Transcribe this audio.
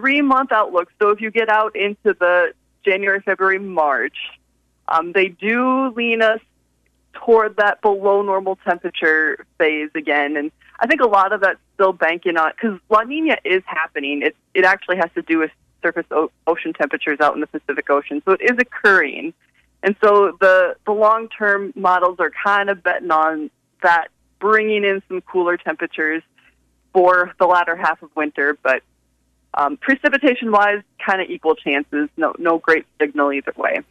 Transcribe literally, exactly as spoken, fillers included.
three-month outlook, so if you get out into the January, February, March, um, they do lean us toward that below normal temperature phase again. And I think a lot of that's still banking on, because La Nina is happening. It, it actually has to do with surface o- ocean temperatures out in the Pacific Ocean. So it is occurring. And so the, the long-term models are kind of betting on that bringing in some cooler temperatures for the latter half of winter. But um, precipitation-wise, kind of equal chances. No, no great signal either way.